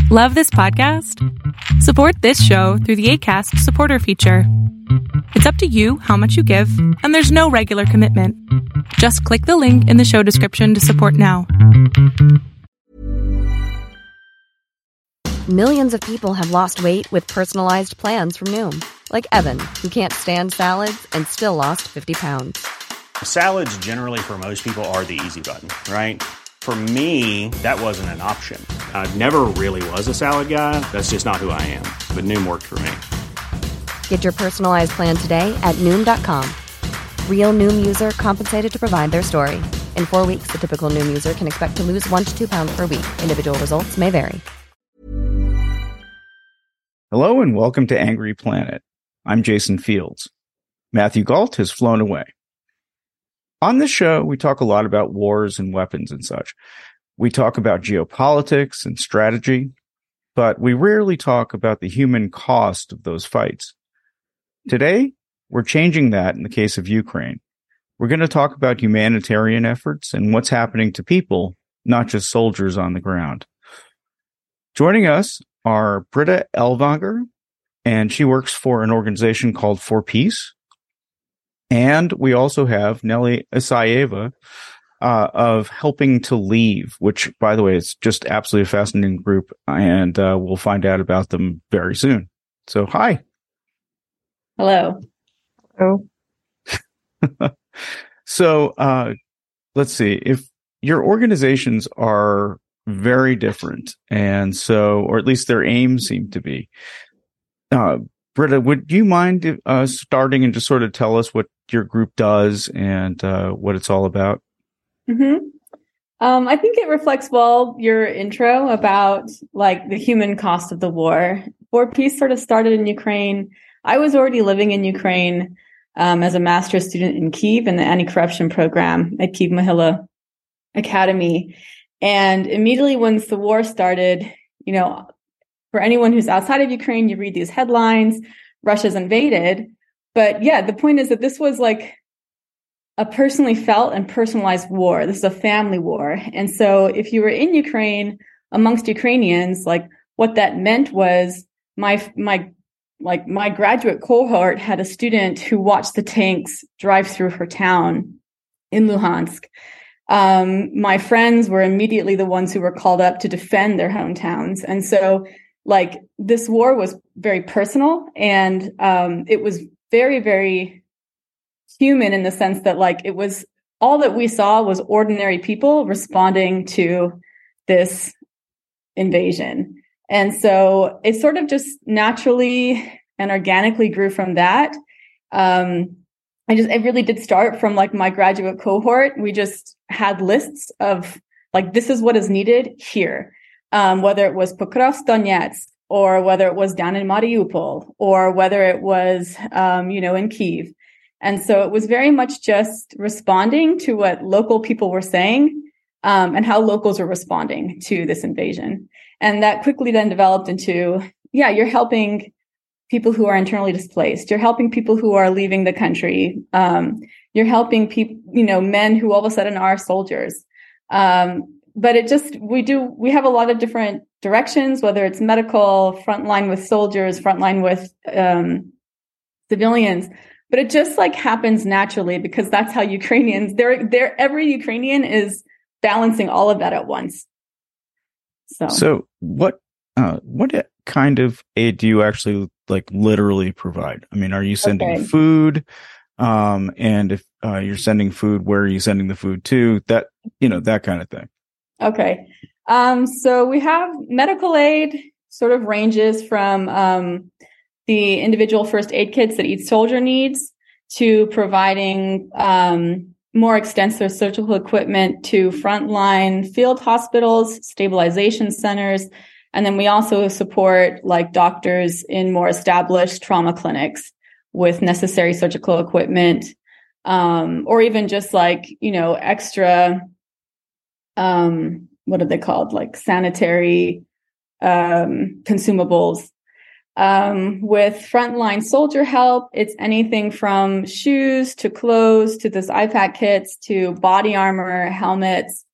Love this podcast? Support this show through the Acast supporter feature. It's up to you how much you give, and there's no regular commitment. Just click the link in the show description to support now. Millions of people have lost weight with personalized plans from Noom. Like Evan, who can't stand salads and still lost 50 pounds. Salads generally for most people are the easy button, right? For me, that wasn't an option. I never really was a salad guy. That's just not who I am. But Noom worked for me. Get your personalized plan today at Noom.com. Real Noom user compensated to provide their story. In 4 weeks, the typical Noom user can expect to lose 1 to 2 pounds per week. Individual results may vary. Hello and welcome to Angry Planet. I'm Jason Fields. Matthew Gault has flown away. On this show, we talk a lot about wars and weapons and such. We talk about geopolitics and strategy, but we rarely talk about the human cost of those fights. Today, we're changing that in the case of Ukraine. We're going to talk about humanitarian efforts and what's happening to people, not just soldiers on the ground. Joining us are Britta Ellwanger, and she works for an organization called For Peace. And we also have Nelly Isayeva of Helping to Leave, which, by the way, is just absolutely a fascinating group, and we'll find out about them very soon. So, hi. Hello. Oh. So, let's see. If your organizations are very different, and so, or at least their aims seem to be, Britta, would you mind starting and just sort of tell us what your group does and what it's all about? Mm-hmm. I think it reflects well your intro about like the human cost of the war. For Peace sort of started in Ukraine. I was already living in Ukraine as a master's student in Kyiv in the anti-corruption program at Kyiv Mohyla Academy. And immediately once the war started, you know, for anyone who's outside of Ukraine, you read these headlines, Russia's invaded. But yeah, the point is that this was like a personally felt and personalized war. This is a family war. And so if you were in Ukraine amongst Ukrainians, like what that meant was my graduate cohort had a student who watched the tanks drive through her town in Luhansk. My friends were immediately the ones who were called up to defend their hometowns. And so like this war was very personal, and it was very, very human in the sense that like it was all that we saw was ordinary people responding to this invasion. And so it sort of just naturally and organically grew from that. It really did start from like my graduate cohort. We just had lists of like, this is what is needed here. Whether it was Pokrovsk, Donetsk, or whether it was down in Mariupol, or whether it was, in Kyiv. And so it was very much just responding to what local people were saying, and how locals were responding to this invasion. And that quickly then developed into, you're helping people who are internally displaced. You're helping people who are leaving the country. You're helping people, men who all of a sudden are soldiers. But we have a lot of different directions, whether it's medical, frontline with soldiers, frontline with civilians. But it just like happens naturally because that's how Ukrainians, every Ukrainian is balancing all of that at once. So what kind of aid do you actually like literally provide? I mean, are you sending food? And if you're sending food, where are you sending the food to? That kind of thing. Okay. So we have medical aid sort of ranges from the individual first aid kits that each soldier needs to providing more extensive surgical equipment to frontline field hospitals, stabilization centers. And then we also support like doctors in more established trauma clinics with necessary surgical equipment, or even just like, extra, what are they called? Like sanitary consumables. With frontline soldier help, it's anything from shoes to clothes to this IPAC kits to body armor, helmets,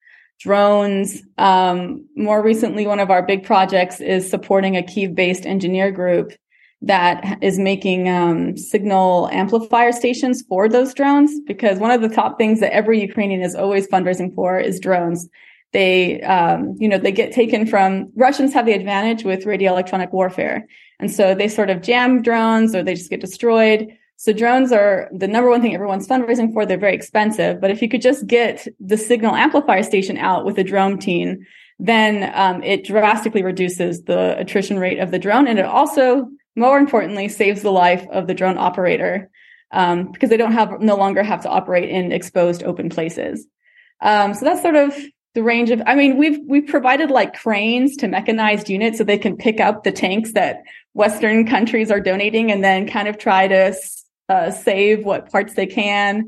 drones. More recently, one of our big projects is supporting a Kyiv-based engineer group that is making signal amplifier stations for those drones, because one of the top things that every Ukrainian is always fundraising for is drones. They get taken from, Russians have the advantage with radio electronic warfare. And so they sort of jam drones or they just get destroyed. So drones are the number one thing everyone's fundraising for. They're very expensive. But if you could just get the signal amplifier station out with a drone team, then it drastically reduces the attrition rate of the drone. And it also, more importantly, saves the life of the drone operator, because they no longer have to operate in exposed open places. So that's sort of the range of, we've provided like cranes to mechanized units so they can pick up the tanks that Western countries are donating and then kind of try to save what parts they can.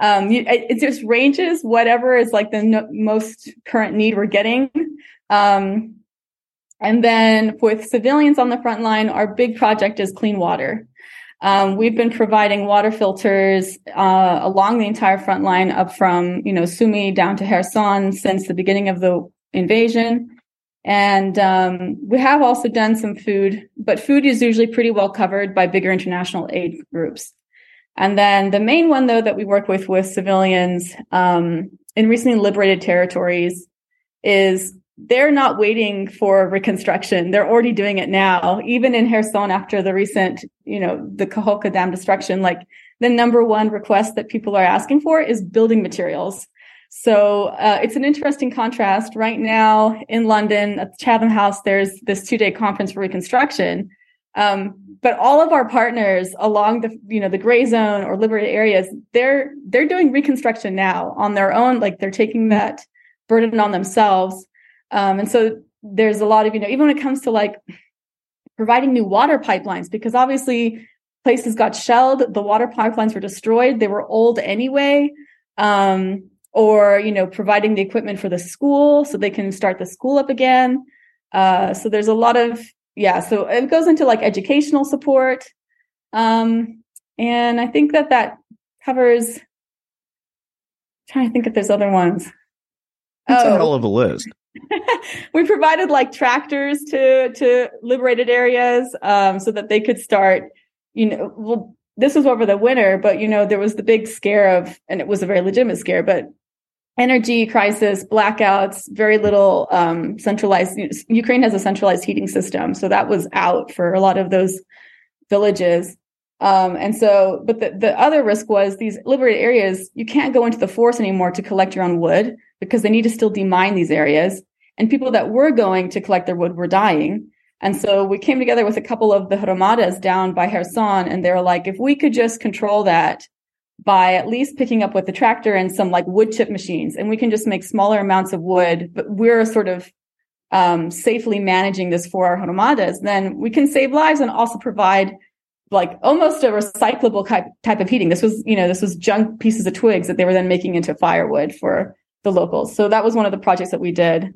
It just ranges whatever is like the most current need we're getting. And then with civilians on the front line, our big project is clean water. We've been providing water filters along the entire front line up from, Sumy down to Kherson since the beginning of the invasion. And we have also done some food, but food is usually pretty well covered by bigger international aid groups. And then the main one, though, that we work with civilians in recently liberated territories is they're not waiting for reconstruction. They're already doing it now. Even in Kherson, after the recent, the Kakhovka Dam destruction, like the number one request that people are asking for is building materials. So it's an interesting contrast. Right now in London at the Chatham House, there's this 2-day conference for reconstruction. But all of our partners along the gray zone or liberated areas, they're doing reconstruction now on their own. Like they're taking that burden on themselves. And so there's a lot of, even when it comes to like providing new water pipelines, because obviously places got shelled, the water pipelines were destroyed. They were old anyway. Or, providing the equipment for the school so they can start the school up again. So there's a lot of, so it goes into like educational support. And I think that covers, I'm trying to think if there's other ones. That's a hell of a list. We provided like tractors to liberated areas, so that they could start, this was over the winter, but there was the big scare and it was a very legitimate scare, but energy crisis, blackouts, very little centralized. Ukraine has a centralized heating system, so that was out for a lot of those villages. And so, but the other risk was these liberated areas, you can't go into the forest anymore to collect your own wood because they need to still demine these areas. And people that were going to collect their wood were dying. And so we came together with a couple of the hromadas down by Kherson, and they were like, if we could just control that by at least picking up with the tractor and some like wood chip machines, and we can just make smaller amounts of wood, but we're sort of safely managing this for our hromadas, then we can save lives and also provide like almost a recyclable type of heating. This was junk pieces of twigs that they were then making into firewood for the locals. So that was one of the projects that we did.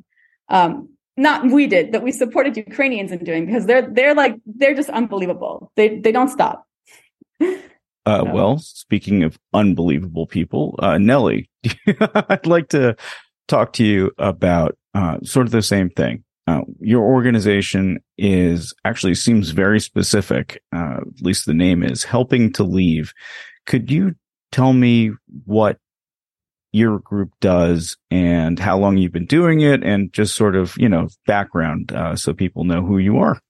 That we supported Ukrainians in doing, because they're just unbelievable. They don't stop. Well, speaking of unbelievable people, Nelly, I'd like to talk to you about sort of the same thing. Your organization seems very specific, at least the name is, Helping to Leave. Could you tell me what your group does and how long you've been doing it, and just sort of, background so people know who you are?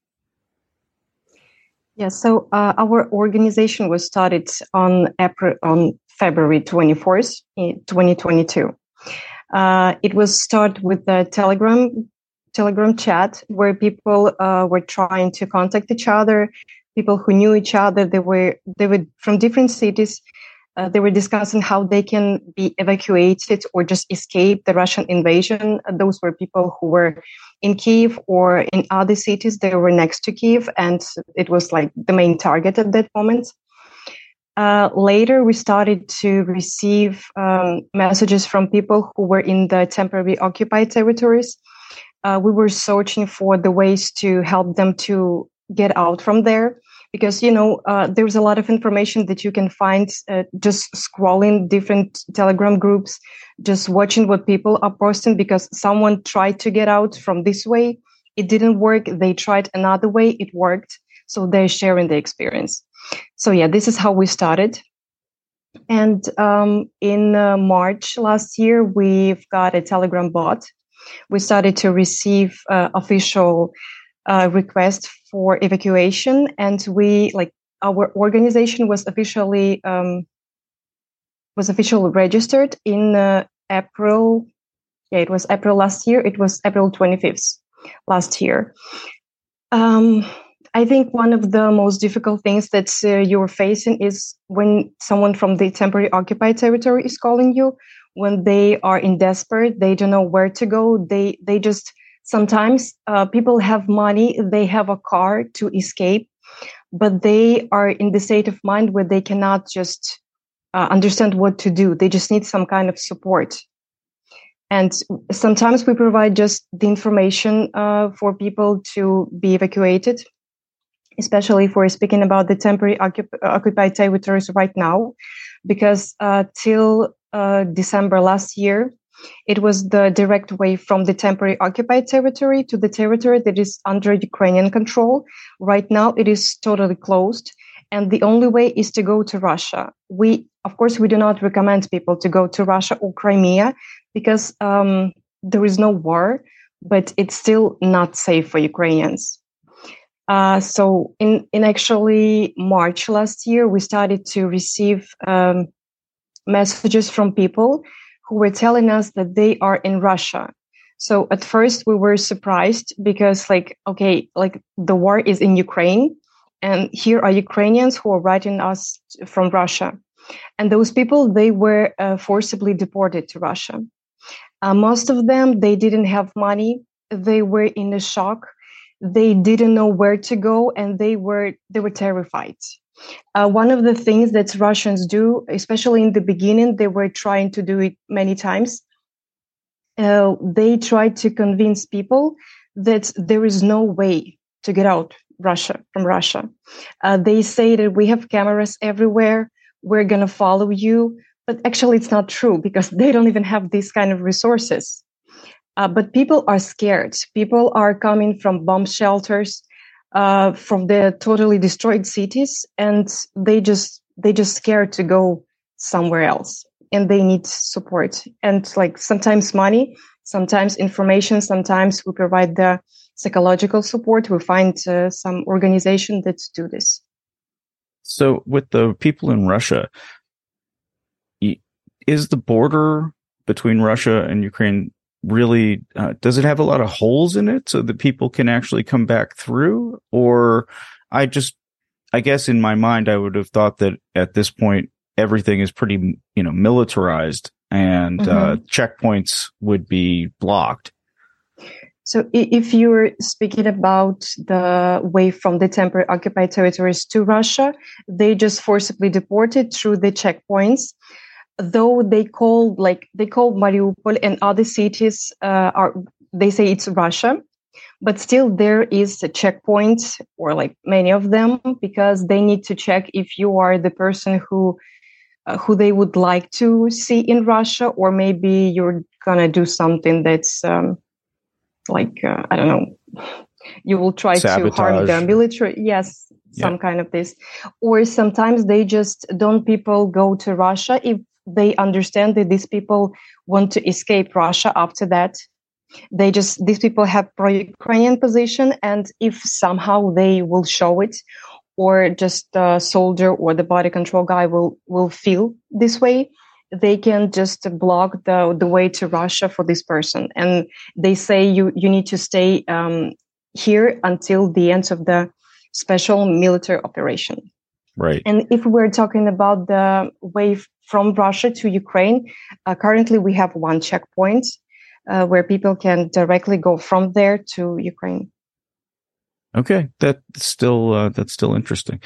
Yeah, so our organization was started on February 24th, 2022. It was started with a Telegram chat where people were trying to contact each other, people who knew each other. They were from different cities. They were discussing how they can be evacuated or just escape the Russian invasion. Those were people who were in Kyiv or in other cities. They were next to Kyiv, and it was like the main target at that moment. Later, we started to receive messages from people who were in the temporarily occupied territories. We were searching for the ways to help them to get out from there, because there's a lot of information that you can find just scrolling different Telegram groups, just watching what people are posting, because someone tried to get out from this way, it didn't work, they tried another way, it worked, so they're sharing the experience. So yeah, this is how we started. And in March last year, we've got a Telegram bot. We started to receive official requests for evacuation, and our organization was officially registered in April. Yeah, it was April last year. It was April 25th last year. I think one of the most difficult things that you're facing is when someone from the temporary occupied territory is calling you, when they are in desperate, they don't know where to go. They just, sometimes people have money, they have a car to escape, but they are in the state of mind where they cannot just understand what to do. They just need some kind of support. And sometimes we provide just the information for people to be evacuated, especially if we're speaking about the temporary occupied territories right now, because till December last year, it was the direct way from the temporary occupied territory to the territory that is under Ukrainian control. Right now, it is totally closed, and the only way is to go to Russia. Of course, we do not recommend people to go to Russia or Crimea, because there is no war, but it's still not safe for Ukrainians. So in actually March last year, we started to receive messages from people who were telling us that they are in Russia. So at first we were surprised because the war is in Ukraine, and here are Ukrainians who are writing us from Russia. And those people, they were forcibly deported to Russia. Most of them, they didn't have money. They were in a shock. They didn't know where to go, and they were terrified. One of the things that Russians do, especially in the beginning, they were trying to do it many times. They tried to convince people that there is no way to get out from Russia. They say that we have cameras everywhere. We're going to follow you. But actually, it's not true, because they don't even have these kind of resources. But people are scared. People are coming from bomb shelters, from the totally destroyed cities, and they just scared to go somewhere else, and they need support. And sometimes money, sometimes information, sometimes we provide the psychological support. We find some organization that do this. So with the people in Russia, is the border between Russia and Ukraine really, does it have a lot of holes in it so that people can actually come back through? Or I guess in my mind, I would have thought that at this point, everything is pretty, militarized, and checkpoints would be blocked. So if you're speaking about the way from the temporary occupied territories to Russia, they just forcibly deported through the checkpoints. Though they call Mariupol and other cities they say it's Russia, but still there is a checkpoint, or many of them, because they need to check if you are the person who they would like to see in Russia, or maybe you're gonna do something that's I don't know, you will try sabotage. To harm the military. Yes, some kind of this. Or sometimes they just don't people go to Russia if they understand that these people want to escape Russia after that. These people have pro-Ukrainian position, and if somehow they will show it, or just the soldier or the body control guy will feel this way, they can just block the way to Russia for this person. And they say you need to stay here until the end of the special military operation. Right. And if we're talking about the way from Russia to Ukraine, currently we have one checkpoint where people can directly go from there to Ukraine. Okay, that's still interesting.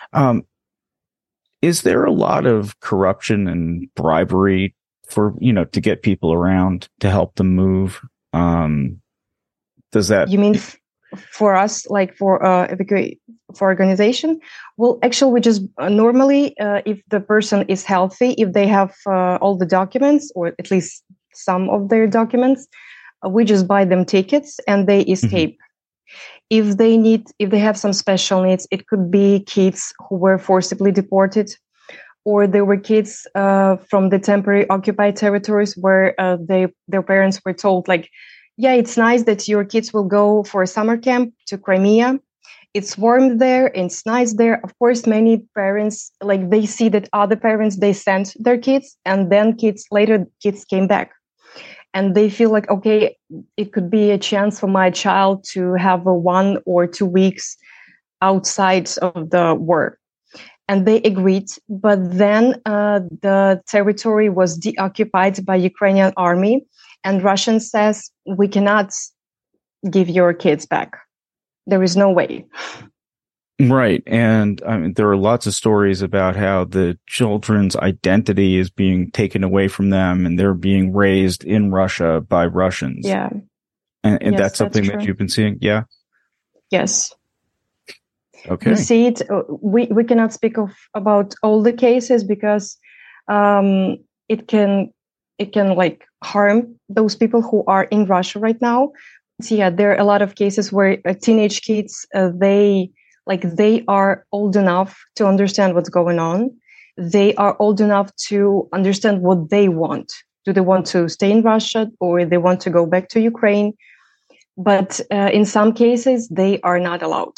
Is there a lot of corruption and bribery for to get people around to help them move? Does that you mean for us, like for organization, well, actually, we just normally, if the person is healthy, if they have all the documents, or at least some of their documents, we just buy them tickets and they escape. If they have some special needs, it could be kids who were forcibly deported, or there were kids from the temporary occupied territories where their parents were told, like, yeah, it's nice that your kids will go for a summer camp to Crimea. It's warm there, and it's nice there. Of course, many parents, like, they see that other parents, they sent their kids, and then kids came back. And they feel like, okay, it could be a chance for my child to have 1 or 2 weeks outside of the war. And they agreed. But then the territory was deoccupied by Ukrainian army. And Russia says, we cannot give your kids back. There is no way. Right. And I mean, there are lots of stories about how the children's identity is being taken away from them and they're being raised in Russia by Russians. Yeah. And yes, that's something that you've been seeing? Yeah. Yes. Okay. We see it. We cannot speak about all the cases because it can like harm those people who are in Russia right now. So yeah, there are a lot of cases where teenage kids, they are old enough to understand what's going on. They are old enough to understand what they want. Do they want to stay in Russia or they want to go back to Ukraine? But in some cases, they are not allowed.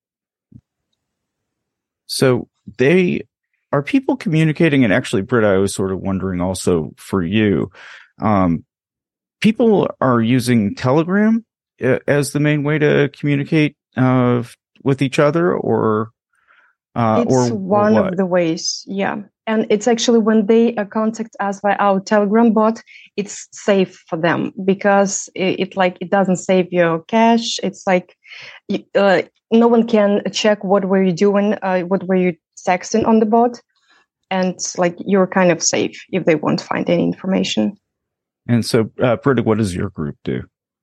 So are people communicating? And actually, Britt, I was sort of wondering also for you, people are using Telegram as the main way to communicate with each other, or one of the ways, yeah. And it's actually when they contact us via our Telegram bot, it's safe for them because it doesn't save your cache. It's like no one can check what were you doing, what were you texting on the bot, and like you're kind of safe if they won't find any information. And so, Britta, what does your group do?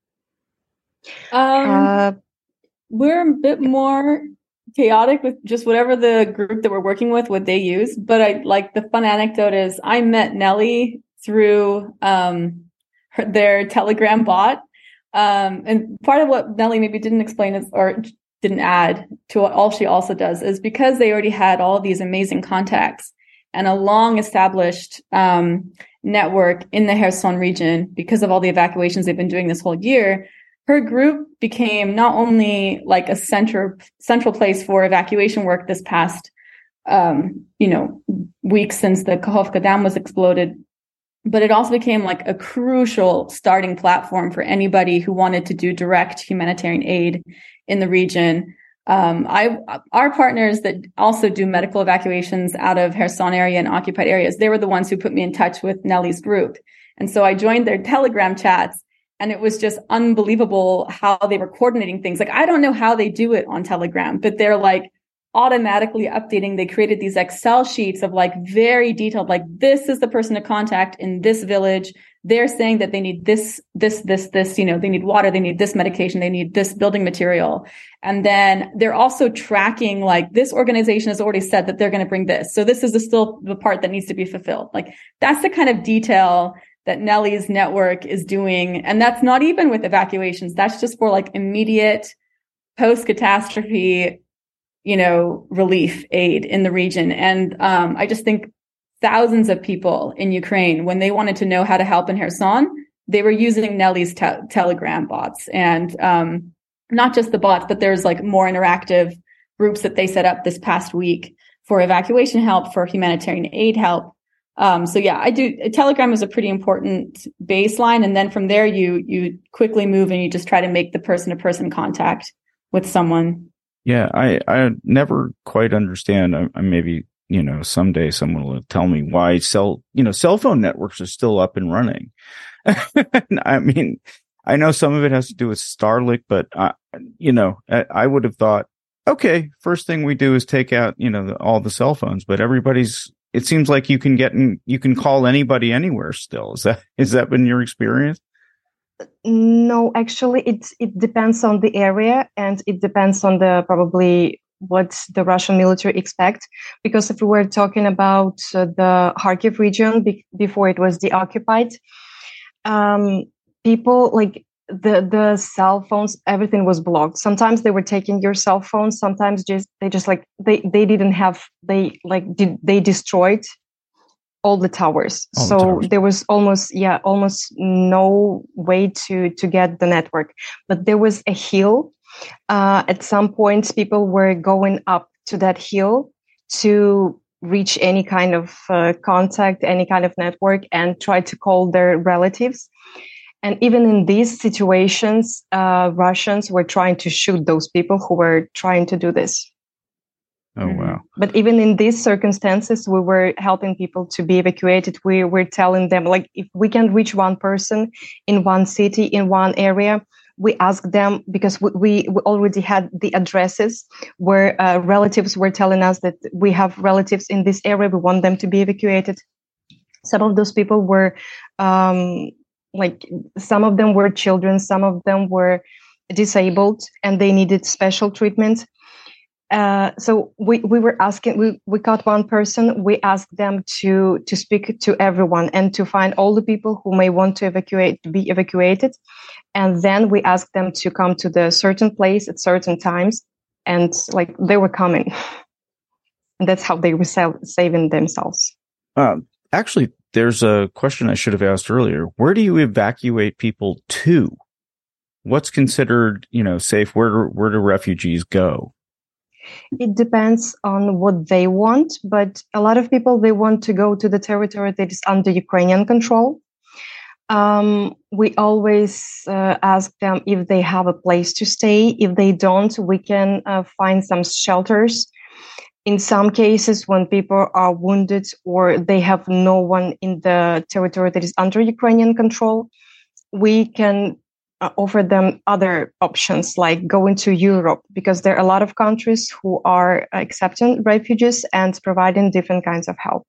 We're a bit more chaotic with just whatever the group that we're working with, what they use. But I like the fun anecdote is I met Nelly through their Telegram bot. And part of what Nelly maybe didn't explain is, or didn't add to what all she also does is because they already had all these amazing contacts and a long established network in the Kherson region because of all the evacuations they've been doing this whole year. Her group became not only like a central place for evacuation work this past, week since the Kakhovka Dam was exploded, but it also became like a crucial starting platform for anybody who wanted to do direct humanitarian aid in the region. Our partners that also do medical evacuations out of Kherson area and occupied areas, they were the ones who put me in touch with Nelly's group. And so I joined their Telegram chats. And it was just unbelievable how they were coordinating things. Like, I don't know how they do it on Telegram, but they're like automatically updating. They created these Excel sheets of like very detailed, like this is the person to contact in this village. They're saying that they need this, they need water, they need this medication, they need this building material. And then they're also tracking like this organization has already said that they're going to bring this. So this is still the part that needs to be fulfilled. Like that's the kind of detail that Nelly's network is doing. And that's not even with evacuations. That's just for like immediate post-catastrophe, relief aid in the region. And I just think thousands of people in Ukraine, when they wanted to know how to help in Kherson, they were using Nelly's Telegram bots. And not just the bots, but there's like more interactive groups that they set up this past week for evacuation help, for humanitarian aid help. So yeah, I do. Telegram is a pretty important baseline. And then from there, you quickly move and you just try to make the person-to-person contact with someone. Yeah, I never quite understand. Maybe, someday someone will tell me why cell phone networks are still up and running. I mean, I know some of it has to do with Starlink, but, I would have thought, okay, first thing we do is take out, all the cell phones, but it seems like you can call anybody anywhere still. Has that been your experience? No, actually, it depends on the area, and it depends on the probably what the Russian military expect. Because if we were talking about the Kharkiv region before it was deoccupied, people like the cell phones, everything was blocked. Sometimes they were taking your cell phone. Sometimes they didn't have, they destroyed all the towers. There was almost no way to get the network. But there was a hill. At some point, people were going up to that hill to reach any kind of contact, any kind of network, and try to call their relatives. And even in these situations, Russians were trying to shoot those people who were trying to do this. Oh, wow. But even in these circumstances, we were helping people to be evacuated. We were telling them, like, if we can reach one person in one city, in one area, we asked them, because we already had the addresses where relatives were telling us that we have relatives in this area, we want them to be evacuated. Some of those people were, some of them were children, some of them were disabled, and they needed special treatment. So we were asking, we caught one person, we asked them to speak to everyone and to find all the people who may want to be evacuated. And then we asked them to come to the certain place at certain times, and they were coming. And that's how they were saving themselves. Actually, there's a question I should have asked earlier. Where do you evacuate people to? What's considered, safe? Where do refugees go? It depends on what they want, but a lot of people, they want to go to the territory that is under Ukrainian control. We always ask them if they have a place to stay. If they don't, we can find some shelters. In some cases, when people are wounded or they have no one in the territory that is under Ukrainian control, we can offer them other options, like going to Europe, because there are a lot of countries who are accepting refugees and providing different kinds of help.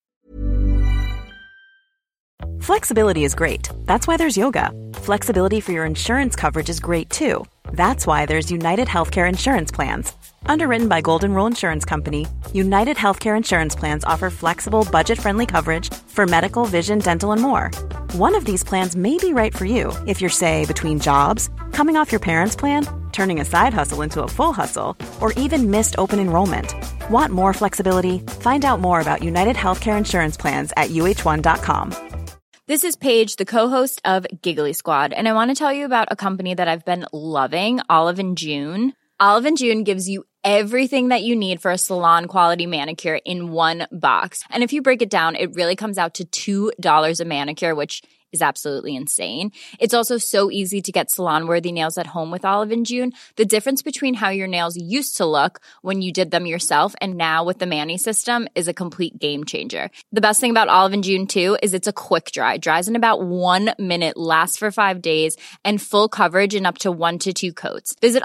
Flexibility is great. That's why there's yoga. Flexibility for your insurance coverage is great too. That's why there's United Healthcare Insurance Plans. Underwritten by Golden Rule Insurance Company, United Healthcare Insurance Plans offer flexible, budget-friendly coverage for medical, vision, dental, and more. One of these plans may be right for you if you're, say, between jobs, coming off your parents' plan, turning a side hustle into a full hustle, or even missed open enrollment. Want more flexibility? Find out more about United Healthcare Insurance Plans at uh1.com. This is Paige, the co-host of Giggly Squad, and I want to tell you about a company that I've been loving, Olive & June. Olive & June gives you everything that you need for a salon-quality manicure in one box. And if you break it down, it really comes out to $2 a manicure, which is absolutely insane. It's also so easy to get salon-worthy nails at home with Olive & June. The difference between how your nails used to look when you did them yourself and now with the Mani system is a complete game changer. The best thing about Olive & June, too, is it's a quick dry. Dries in about 1 minute, lasts for 5 days, and full coverage in up to 1 to 2 coats. Visit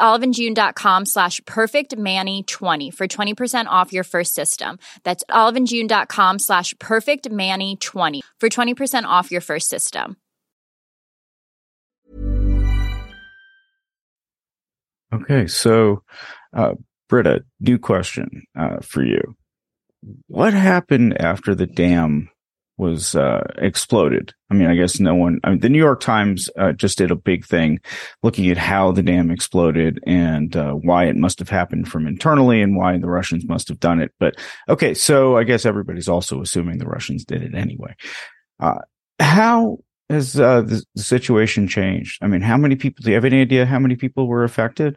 oliveandjune.com/perfectmani20 for 20% off your first system. That's oliveandjune.com/perfectmani20 for 20% off your first system. Okay, so Britta, new question for you. What happened after the dam was exploded? I mean, I guess the New York Times just did a big thing looking at how the dam exploded and why it must have happened from internally and why the Russians must have done it. But okay, so I guess everybody's also assuming the Russians did it anyway. How has the situation changed? I mean, how many people, do you have any idea how many people were affected?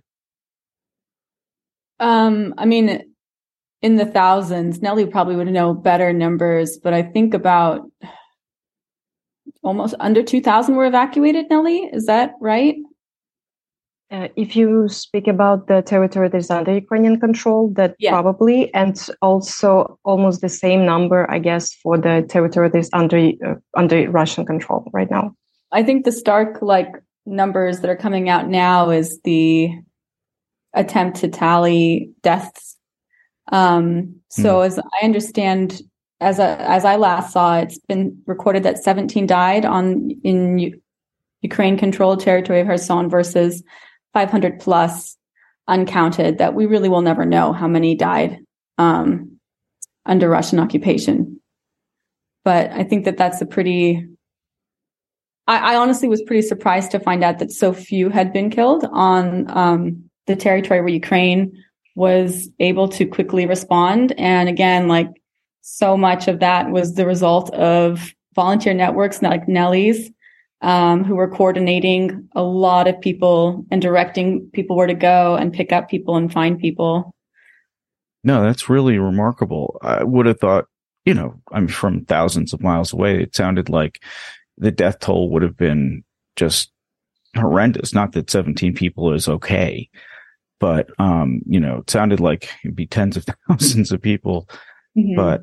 I mean, in the thousands. Nellie probably would know better numbers, but I think about almost under 2,000 were evacuated, Nellie. Is that right? If you speak about the territory that is under Ukrainian control, that probably, and also almost the same number, I guess, for the territory that is under Russian control right now. I think the stark numbers that are coming out now is the attempt to tally deaths. So as I understand, as I last saw, it's been recorded that 17 died in Ukraine-controlled territory of Kherson versus 500 plus uncounted, that we really will never know how many died under Russian occupation. But I think that that's a pretty... I honestly was pretty surprised to find out that so few had been killed on the territory where Ukraine was able to quickly respond. And again, like, so much of that was the result of volunteer networks like Nellie's, who were coordinating a lot of people and directing people where to go and pick up people and find people. No, that's really remarkable. I would have thought, I'm from thousands of miles away. It sounded like the death toll would have been just horrendous. Not that 17 people is okay, but, it sounded like it'd be tens of thousands of people. Mm-hmm. But,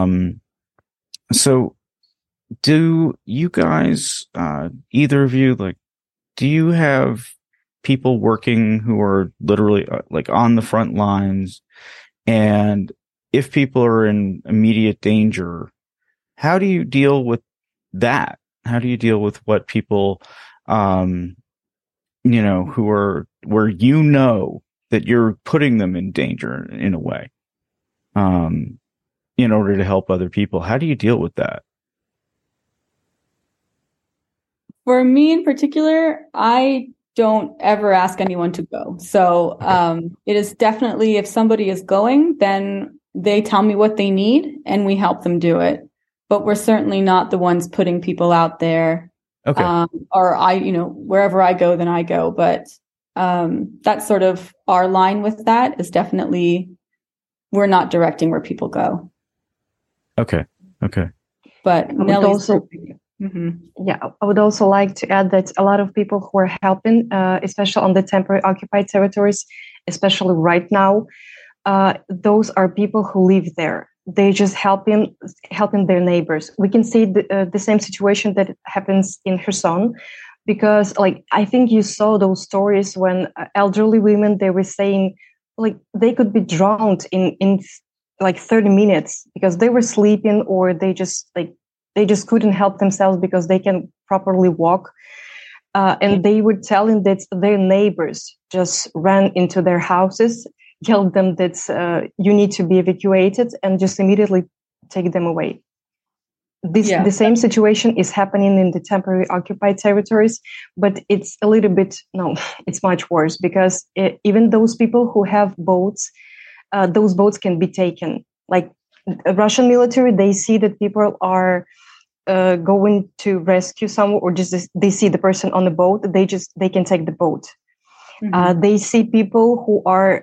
so do you guys, either of you, like, do you have people working who are literally like on the front lines? And if people are in immediate danger, how do you deal with that? How do you deal with what people, who are where that you're putting them in danger in a way, in order to help other people? How do you deal with that? For me in particular, I don't ever ask anyone to go. So it is definitely, if somebody is going, then they tell me what they need and we help them do it. But we're certainly not the ones putting people out there. Okay. Or wherever I go, then I go. But that's sort of our line with that, is definitely we're not directing where people go. Okay. But Nellie's mm-hmm. Yeah, I would also like to add that a lot of people who are helping, especially on the temporary occupied territories, especially right now, those are people who live there. They just helping their neighbors. We can see the same situation that happens in Kherson, because I think you saw those stories when elderly women, they were saying they could be drowned in 30 minutes because they were sleeping, or they just couldn't help themselves because they can properly walk. And they were telling that their neighbors just ran into their houses, yelled them that you need to be evacuated, and just immediately take them away. The same situation is happening in the temporary occupied territories, but it's it's much worse, because even those people who have boats, those boats can be taken. Like Russian military, they see that people are going to rescue someone, or just they see the person on the boat, they can take the boat. Mm-hmm. They see people who are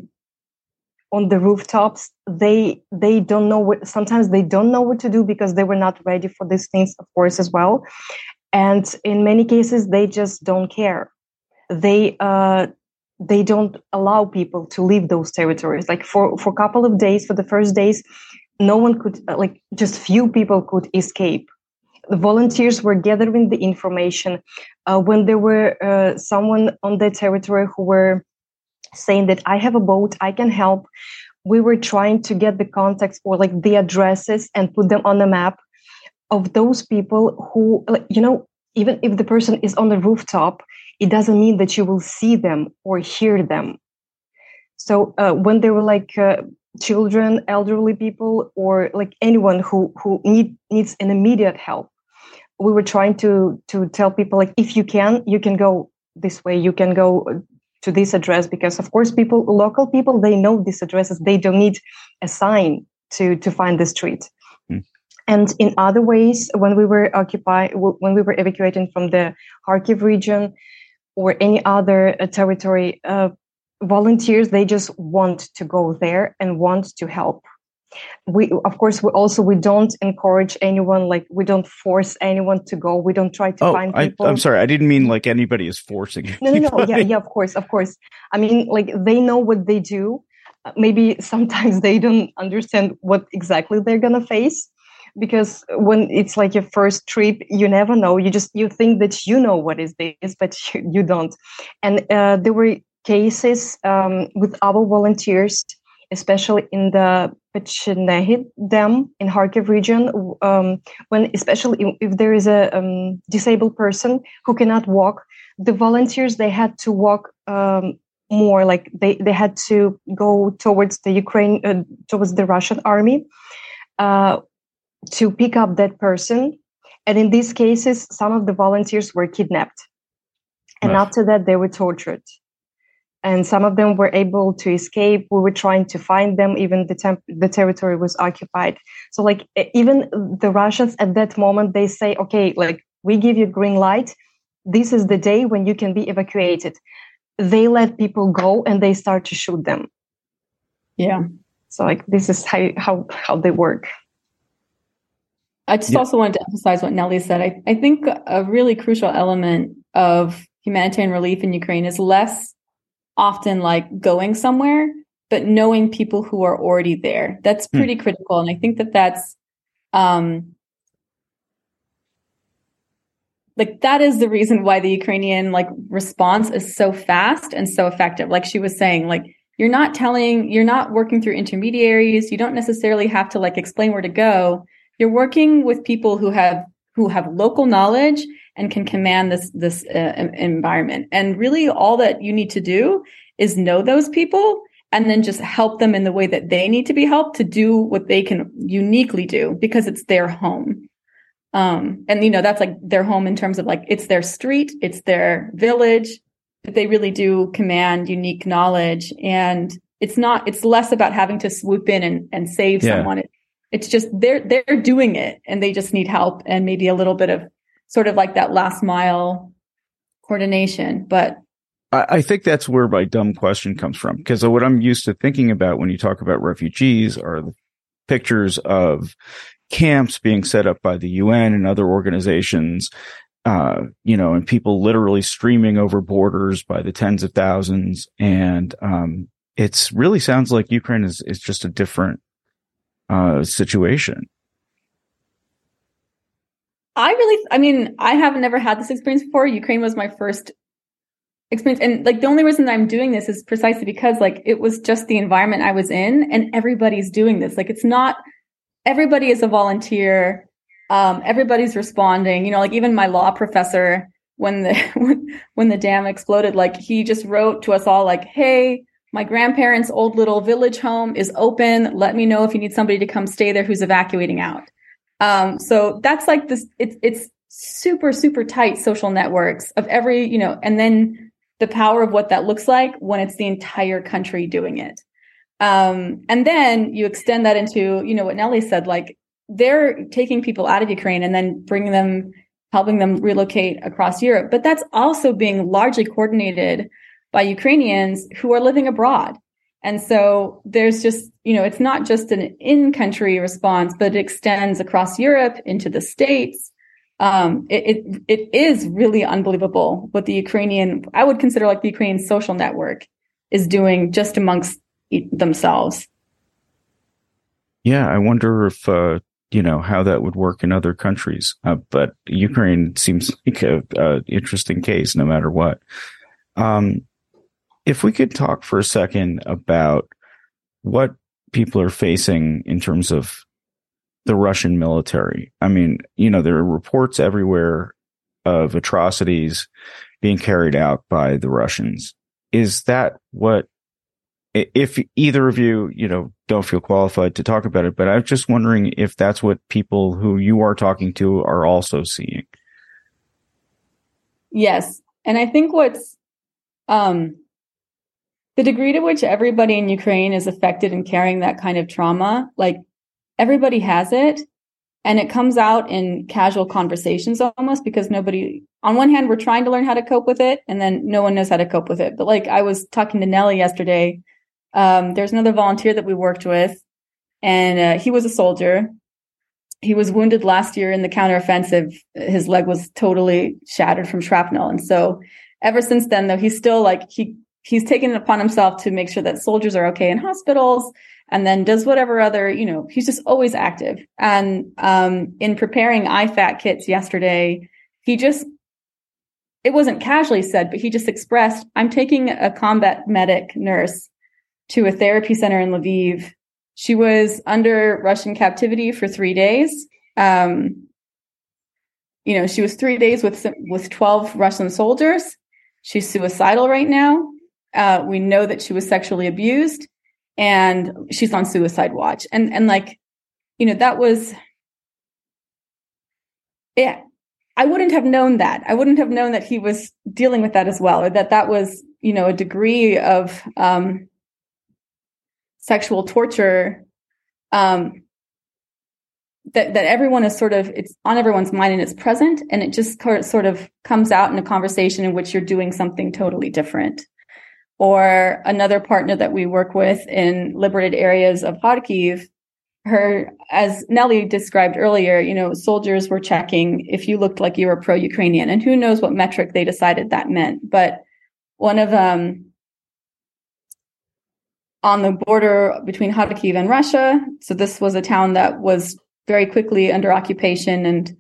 on the rooftops. They don't know sometimes they don't know what to do because they were not ready for these things, of course, as well. And in many cases, they just don't care. They don't allow people to leave those territories. Like for a couple of days, for the first days, no one could, just few people could escape. The volunteers were gathering the information. When there were someone on the territory who were saying that I have a boat, I can help, we were trying to get the contacts or the addresses and put them on the map of those people who, even if the person is on the rooftop, it doesn't mean that you will see them or hear them. So when there were children, elderly people, or anyone who needs an immediate help, we were trying to tell people, if you can go this way, you can go to this address, because of course local people, they know these addresses. They don't need a sign to find the street. Mm. And in other ways, when we were evacuating from the Kharkiv region or any other territory, volunteers, they just want to go there and want to help. We don't encourage anyone, we don't force anyone to go. We don't try to find people. I'm sorry, I didn't mean anybody is forcing you. No. Yeah, of course. I mean, they know what they do. Maybe sometimes they don't understand what exactly they're gonna face, because when it's your first trip, you never know. You think that you know what is this, but you don't. And there were cases with our volunteers especially in the Pechenehid Dam in Kharkiv region, when especially if there is a disabled person who cannot walk, the volunteers, they had to walk more, like they had to go towards the Ukraine, towards the Russian army to pick up that person. And in these cases, some of the volunteers were kidnapped. And after that, they were tortured. And some of them were able to escape. We were trying to find them, even the territory was occupied. So like even the Russians at that moment, they say, okay, like we give you green light. This is the day when you can be evacuated. They let people go and they start to shoot them. Yeah. So like this is how they work. I just also wanted to emphasize what Nelly said. I think a really crucial element of humanitarian relief in Ukraine is less often like going somewhere, but knowing people who are already there. That's pretty critical. And I think that's like that is the reason why the Ukrainian like response is so fast and so effective. Like she was saying, like you're not working through intermediaries. You don't necessarily have to like explain where to go. You're working with people who have local knowledge and can command this environment. And really all that you need to do is know those people and then just help them in the way that they need to be helped to do what they can uniquely do because it's their home. And, that's like their home in terms of like, it's their street, it's their village, but they really do command unique knowledge. And it's less about having to swoop in and save someone. It's just, they're doing it and they just need help and maybe a little bit of sort of like that last mile coordination. But I think that's where my dumb question comes from, because what I'm used to thinking about when you talk about refugees are the pictures of camps being set up by the UN and other organizations, and people literally streaming over borders by the tens of thousands. And it's really sounds like Ukraine is just a different situation. I have never had this experience before. Ukraine was my first experience. And like the only reason I'm doing this is precisely because like it was just the environment I was in and everybody's doing this. Like it's not, everybody is a volunteer. Everybody's responding, like even my law professor, when the dam exploded, like he just wrote to us all like, hey, my grandparents' old little village home is open. Let me know if you need somebody to come stay there who's evacuating out. So that's like this, it's super, super tight social networks of every, and then the power of what that looks like when it's the entire country doing it. And then you extend that into, what Nelly said, like they're taking people out of Ukraine and then helping them relocate across Europe. But that's also being largely coordinated by Ukrainians who are living abroad. And so there's just, it's not just an in-country response, but it extends across Europe into the States. It is really unbelievable what I would consider like the Ukrainian social network is doing just amongst themselves. Yeah, I wonder if, how that would work in other countries. But Ukraine seems like a interesting case no matter what. If we could talk for a second about what people are facing in terms of the Russian military. I mean, there are reports everywhere of atrocities being carried out by the Russians. Is that what, if either of you, don't feel qualified to talk about it, but I'm just wondering if that's what people who you are talking to are also seeing. Yes. And I think what's, the degree to which everybody in Ukraine is affected and carrying that kind of trauma, like everybody has it. And it comes out in casual conversations almost because on one hand, we're trying to learn how to cope with it. And then no one knows how to cope with it. But like I was talking to Nelly yesterday, there's another volunteer that we worked with and he was a soldier. He was wounded last year in the counteroffensive. His leg was totally shattered from shrapnel. And so ever since then, though, he's still like, he's taken it upon himself to make sure that soldiers are okay in hospitals and then does whatever other, he's just always active. And in preparing IFAK kits yesterday, it wasn't casually said, but he just expressed, I'm taking a combat medic nurse to a therapy center in Lviv. She was under Russian captivity for 3 days. She was 3 days with 12 Russian soldiers. She's suicidal right now. We know that she was sexually abused, and she's on suicide watch. And that was, yeah, I wouldn't have known that. I wouldn't have known that he was dealing with that as well, or that was, a degree of sexual torture that everyone is it's on everyone's mind and it's present, and it just sort of comes out in a conversation in which you're doing something totally different. Or another partner that we work with in liberated areas of Kharkiv, as Nelly described earlier, soldiers were checking if you looked like you were pro-Ukrainian, and who knows what metric they decided that meant. But one of them on the border between Kharkiv and Russia, so this was a town that was very quickly under occupation, and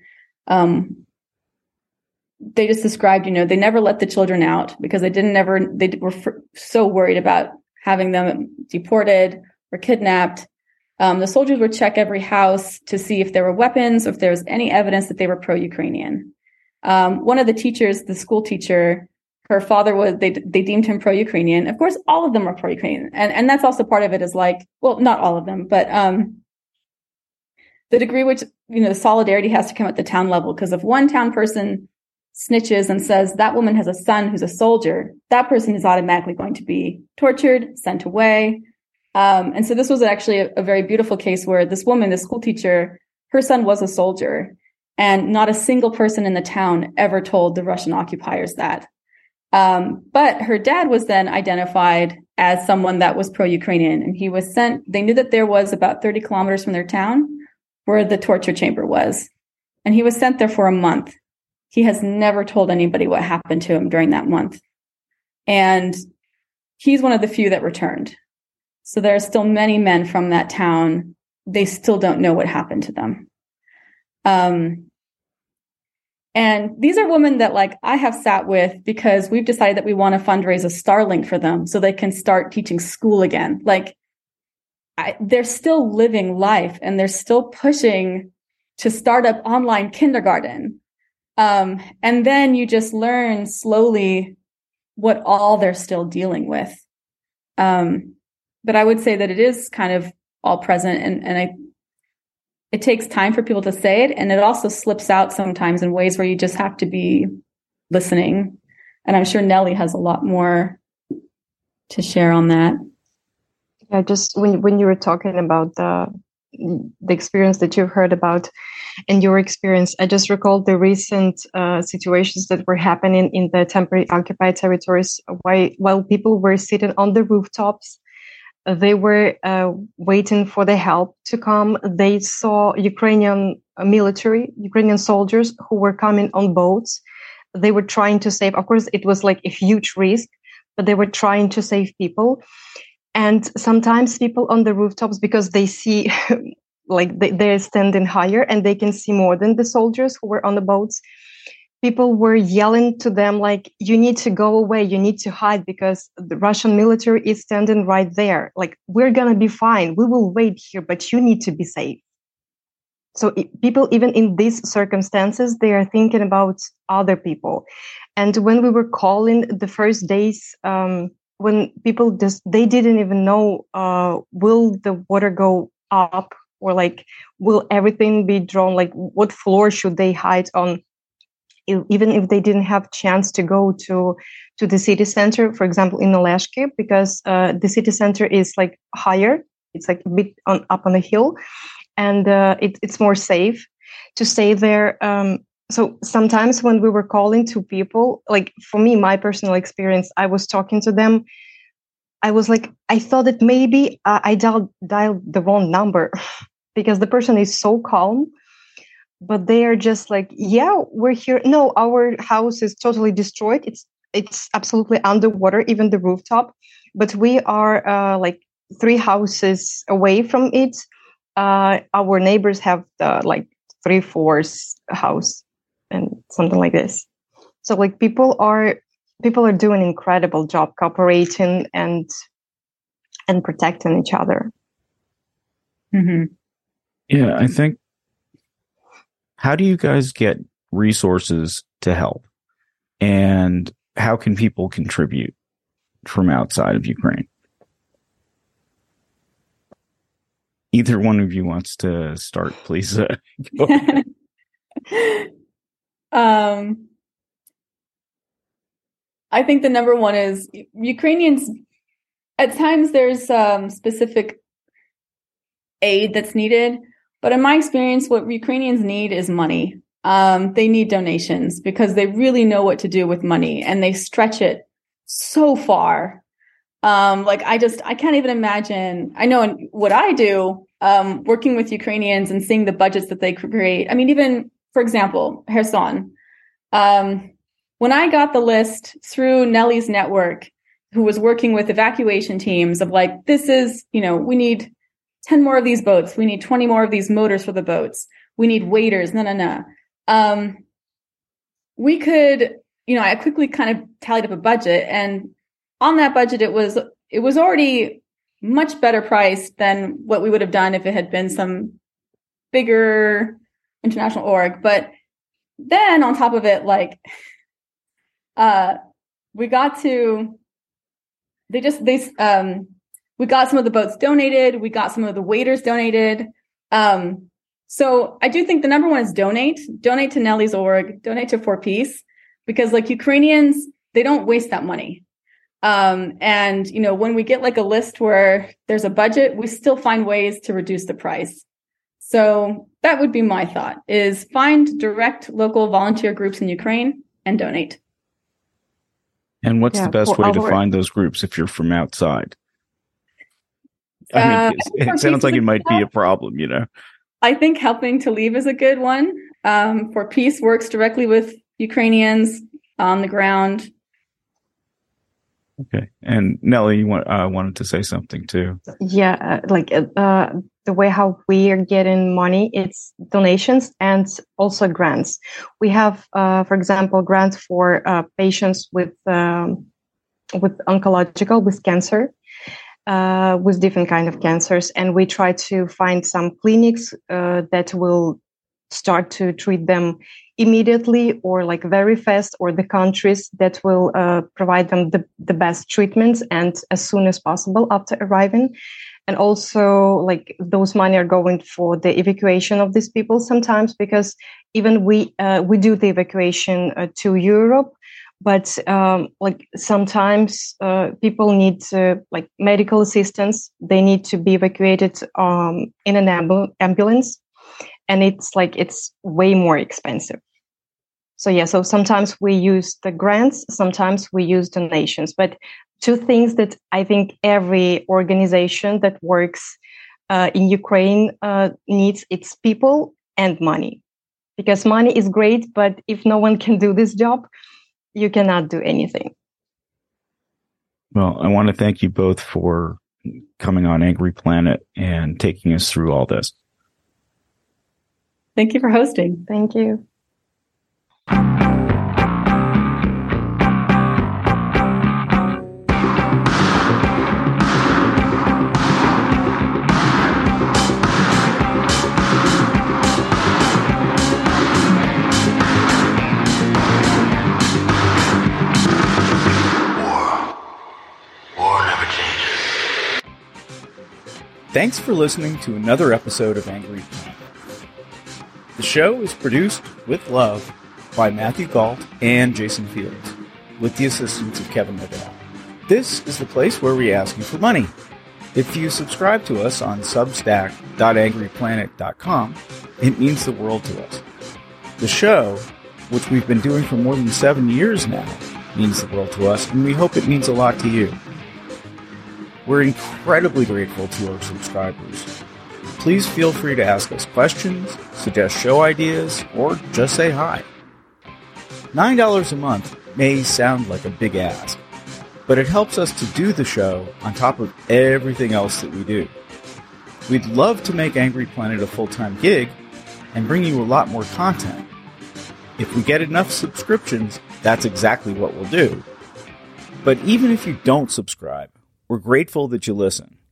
they just described, they never let the children out because they were so worried about having them deported or kidnapped. The soldiers would check every house to see if there were weapons, or if there was any evidence that they were pro-Ukrainian. One of the teachers, the school teacher, her father they deemed him pro-Ukrainian. Of course, all of them are pro-Ukrainian. And that's also part of it is not all of them, but the degree which, the solidarity has to come at the town level, because if one town person snitches and says that woman has a son who's a soldier, that person is automatically going to be tortured, sent away. And so this was actually a very beautiful case where this woman, the school teacher, her son was a soldier, and not a single person in the town ever told the Russian occupiers that. But her dad was then identified as someone that was pro-Ukrainian, and he was sent. They knew that there was about 30 kilometers from their town where the torture chamber was, and he was sent there for a month. He has never told anybody what happened to him during that month. And he's one of the few that returned. So there are still many men from that town. They still don't know what happened to them. And these are women that I have sat with because we've decided that we want to fundraise a Starlink for them so they can start teaching school again. They're still living life, and they're still pushing to start up online kindergarten. And then you just learn slowly what all they're still dealing with. But I would say that it is kind of all present, and it takes time for people to say it, and it also slips out sometimes in ways where you just have to be listening. And I'm sure Nelly has a lot more to share on that. Yeah, just when you were talking about the experience that you've heard about and your experience, I just recalled the recent situations that were happening in the temporary occupied territories. While people were sitting on the rooftops, they were waiting for the help to come. They saw Ukrainian soldiers who were coming on boats. They were trying to save. Of course, it was a huge risk, but they were trying to save people. And sometimes people on the rooftops, because they see, they're standing higher and they can see more than the soldiers who were on the boats, people were yelling to them, you need to go away, you need to hide, because the Russian military is standing right there. We're going to be fine. We will wait here, but you need to be safe. So people, even in these circumstances, they are thinking about other people. And when we were calling the first days, when people they didn't even know, will the water go up, or will everything be drawn? What floor should they hide on? Even if they didn't have chance to go to the city center, for example, in Oleshki, because the city center is higher, it's a bit up on a hill, and it's more safe to stay there. So sometimes when we were calling to people, for me, my personal experience, I was talking to them. I was I thought that maybe I dialed the wrong number because the person is so calm. But they are just yeah, we're here. No, our house is totally destroyed. It's absolutely underwater, even the rooftop. But we are 3 houses away from it. Our neighbors have 3/4 house and something like this. So people are doing an incredible job cooperating and and protecting each other. Mm-hmm. Yeah, I think, how do you guys get resources to help? And how can people contribute from outside of Ukraine? Either one of you wants to start, please. Go ahead. I think the number one is Ukrainians. At times there's specific aid that's needed, but in my experience, what Ukrainians need is money. They need donations because they really know what to do with money and they stretch it so far. I can't even imagine. I know what I do, working with Ukrainians and seeing the budgets that they create. I mean, even, for example, Kherson. When I got the list through Nelly's network, who was working with evacuation teams of like, this is, we need 10 more of these boats. We need 20 more of these motors for the boats. We need waiters. We could, I quickly kind of tallied up a budget, and on that budget, it was already much better priced than what we would have done if it had been some bigger international org. But then on top of it, we got some of the boats donated. We got some of the waiters donated. So I do think the number one is donate to Nelly's org, donate to For Peace, because Ukrainians, they don't waste that money. And when we get a list where there's a budget, we still find ways to reduce the price. So that would be my thought, is find direct local volunteer groups in Ukraine and donate. And what's the best way to find those groups if you're from outside? I mean, it sounds like it might be a problem, I think Helping to Leave is a good one. For Peace works directly with Ukrainians on the ground. Okay. And Nelly, you wanted to say something too. Yeah, the way how we are getting money, it's donations and also grants. We have, for example, grants for patients with oncological, with cancer, with different kind of cancers, and we try to find some clinics that will start to treat them immediately or very fast, or the countries that will provide them the best treatments and as soon as possible after arriving. And also those money are going for the evacuation of these people sometimes, because even we do the evacuation to Europe, but sometimes people need medical assistance. They need to be evacuated in an ambulance, and it's way more expensive. So sometimes we use the grants, sometimes we use donations. But two things that I think every organization that works in Ukraine needs, it's people and money. Because money is great, but if no one can do this job, you cannot do anything. Well, I want to thank you both for coming on Angry Planet and taking us through all this. Thank you for hosting. Thank you. Thanks for listening to another episode of Angry Planet. The show is produced with love by Matthew Galt and Jason Fields, with the assistance of Kevin Liddell. This is the place where we ask you for money. If you subscribe to us on substack.angryplanet.com, it means the world to us. The show, which we've been doing for more than 7 years now, means the world to us, and we hope it means a lot to you. We're incredibly grateful to our subscribers. Please feel free to ask us questions, suggest show ideas, or just say hi. $9 a month may sound like a big ask, but it helps us to do the show on top of everything else that we do. We'd love to make Angry Planet a full-time gig and bring you a lot more content. If we get enough subscriptions, that's exactly what we'll do. But even if you don't subscribe, we're grateful that you listen.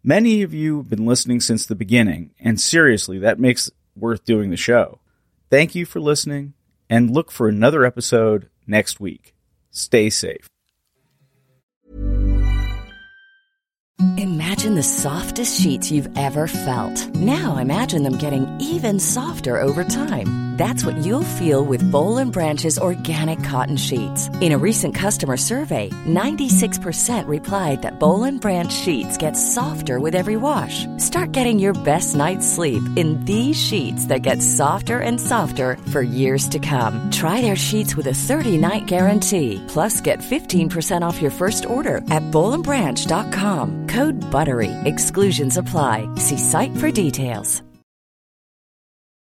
Many of you have been listening since the beginning, and seriously, that makes it worth doing the show. Thank you for listening, and look for another episode next week. Stay safe. Imagine the softest sheets you've ever felt. Now imagine them getting even softer over time. That's what you'll feel with Boll & Branch's organic cotton sheets. In a recent customer survey, 96% replied that Boll & Branch sheets get softer with every wash. Start getting your best night's sleep in these sheets that get softer and softer for years to come. Try their sheets with a 30-night guarantee. Plus, get 15% off your first order at bollandbranch.com. Code BUTTERY. Exclusions apply. See site for details.